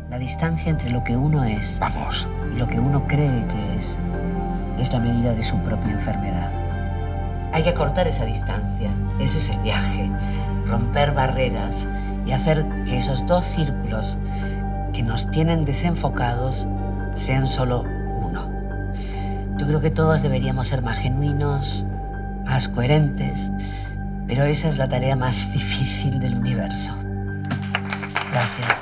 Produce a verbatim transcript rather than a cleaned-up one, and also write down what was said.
La distancia entre lo que uno es Vamos. y lo que uno cree que es, es la medida de su propia enfermedad. Hay que acortar esa distancia. Ese es el viaje. Romper barreras y hacer que esos dos círculos que nos tienen desenfocados sean solo uno. Yo creo que todos deberíamos ser más genuinos, más coherentes, pero esa es la tarea más difícil del universo. Gracias.